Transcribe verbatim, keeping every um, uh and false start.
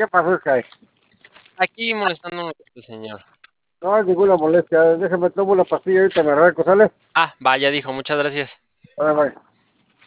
¿Qué pasó, Sky? Aquí molestando al señor. No hay ninguna molestia. Déjame tomar una pastilla y ahorita me arranco, ¿sale? Ah, vaya, dijo, muchas gracias. Bye, bye.